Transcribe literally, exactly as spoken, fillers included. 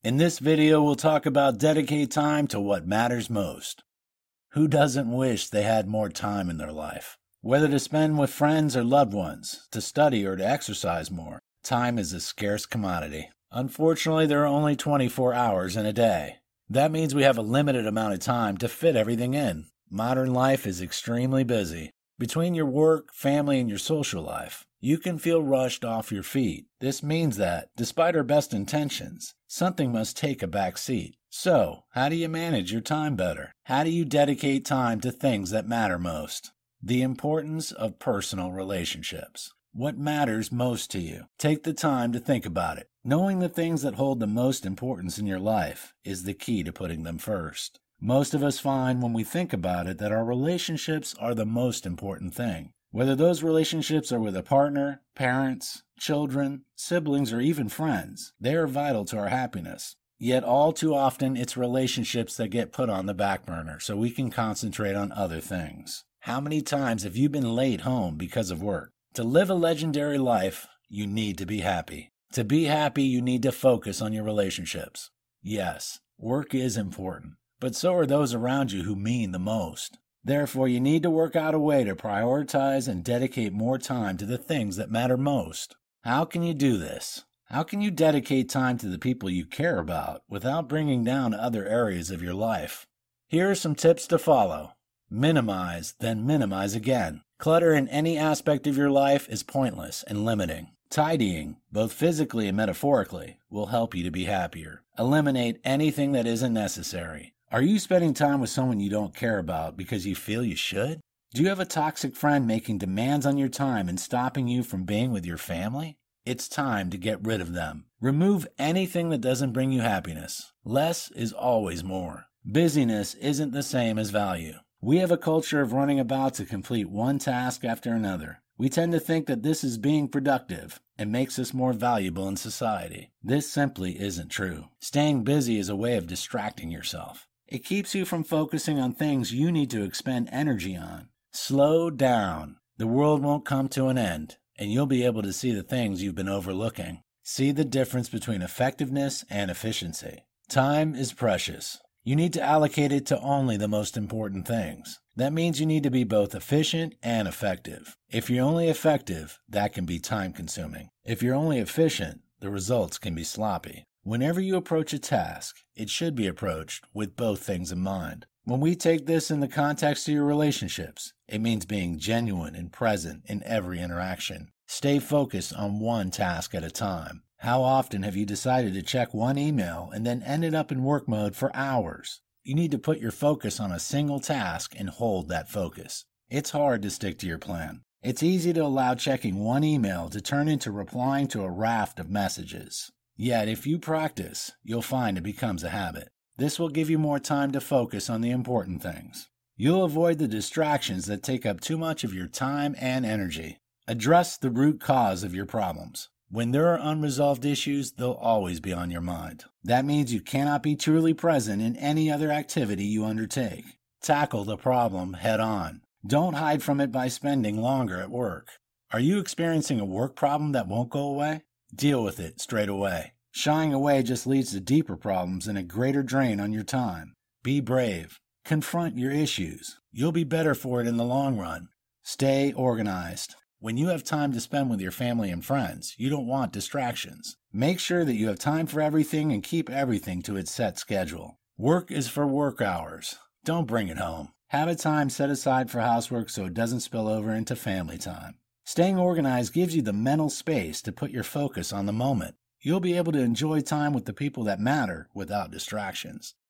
In this video, we'll talk about dedicate time to what matters most. Who doesn't wish they had more time in their life? Whether to spend with friends or loved ones, to study or to exercise more, time is a scarce commodity. Unfortunately, there are only twenty-four hours in a day. That means we have a limited amount of time to fit everything in. Modern life is extremely busy. Between your work, family, and your social life, you can feel rushed off your feet. This means that, despite our best intentions, something must take a back seat. So, how do you manage your time better? How do you dedicate time to things that matter most? The importance of personal relationships. What matters most to you? Take the time to think about it. Knowing the things that hold the most importance in your life is the key to putting them first. Most of us find when we think about it that our relationships are the most important thing. Whether those relationships are with a partner, parents, children, siblings, or even friends, they are vital to our happiness. Yet all too often it's relationships that get put on the back burner so we can concentrate on other things. How many times have you been late home because of work? To live a legendary life, you need to be happy. To be happy, you need to focus on your relationships. Yes, work is important, but so are those around you who mean the most. Therefore, you need to work out a way to prioritize and dedicate more time to the things that matter most. How can you do this? How can you dedicate time to the people you care about without bringing down other areas of your life? Here are some tips to follow. Minimize, then minimize again. Clutter in any aspect of your life is pointless and limiting. Tidying, both physically and metaphorically, will help you to be happier. Eliminate anything that isn't necessary. Are you spending time with someone you don't care about because you feel you should? Do you have a toxic friend making demands on your time and stopping you from being with your family? It's time to get rid of them. Remove anything that doesn't bring you happiness. Less is always more. Busyness isn't the same as value. We have a culture of running about to complete one task after another. We tend to think that this is being productive and makes us more valuable in society. This simply isn't true. Staying busy is a way of distracting yourself. It keeps you from focusing on things you need to expend energy on. Slow down. The world won't come to an end, and you'll be able to see the things you've been overlooking. See the difference between effectiveness and efficiency. Time is precious. You need to allocate it to only the most important things. That means you need to be both efficient and effective. If you're only effective, that can be time-consuming. If you're only efficient, the results can be sloppy. Whenever you approach a task, it should be approached with both things in mind. When we take this in the context of your relationships, it means being genuine and present in every interaction. Stay focused on one task at a time. How often have you decided to check one email and then ended up in work mode for hours? You need to put your focus on a single task and hold that focus. It's hard to stick to your plan. It's easy to allow checking one email to turn into replying to a raft of messages. Yet if you practice, you'll find it becomes a habit. This will give you more time to focus on the important things. You'll avoid the distractions that take up too much of your time and energy. Address the root cause of your problems. When there are unresolved issues, they'll always be on your mind. That means you cannot be truly present in any other activity you undertake. Tackle the problem head on. Don't hide from it by spending longer at work. Are you experiencing a work problem that won't go away? Deal with it straight away. Shying away just leads to deeper problems and a greater drain on your time. Be brave. Confront your issues. You'll be better for it in the long run. Stay organized. When you have time to spend with your family and friends, you don't want distractions. Make sure that you have time for everything and keep everything to its set schedule. Work is for work hours. Don't bring it home. Have a time set aside for housework so it doesn't spill over into family time. Staying organized gives you the mental space to put your focus on the moment. You'll be able to enjoy time with the people that matter without distractions.